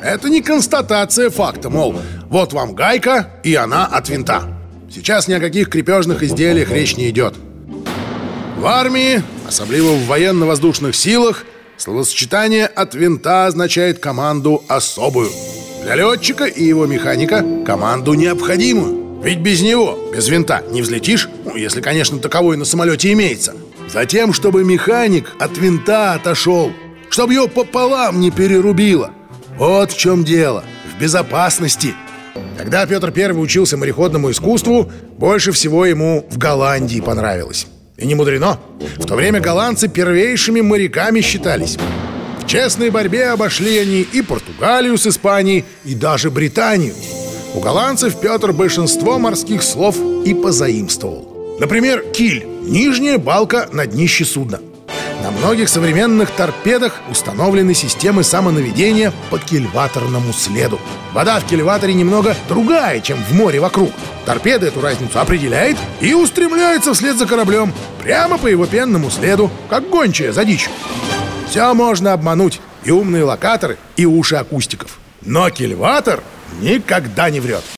Это не констатация факта, мол, вот вам гайка, и она от винта. Сейчас ни о каких крепежных изделиях речь не идет. В армии, особенно в военно-воздушных силах, словосочетание «от винта» означает команду особую. Для летчика и его механика команду необходимую. Ведь без него, без винта, не взлетишь, если, конечно, таковой на самолете имеется. Затем, чтобы механик от винта отошел, чтобы его пополам не перерубило. Вот в чем дело, в безопасности. Когда Петр I учился мореходному искусству, больше всего ему в Голландии понравилось. И не мудрено. В то время голландцы первейшими моряками считались. В честной борьбе обошли они и Португалию с Испанией, и даже Британию. У голландцев Петр большинство морских слов и позаимствовал. Например, киль – нижняя балка на днище судна. На многих современных торпедах установлены системы самонаведения по кильваторному следу. Вода в кильваторе немного другая, чем в море вокруг. Торпеда эту разницу определяет и устремляется вслед за кораблем, прямо по его пенному следу, как гончая за дичью. Все можно обмануть, и умные локаторы, и уши акустиков. Но кильватор никогда не врет.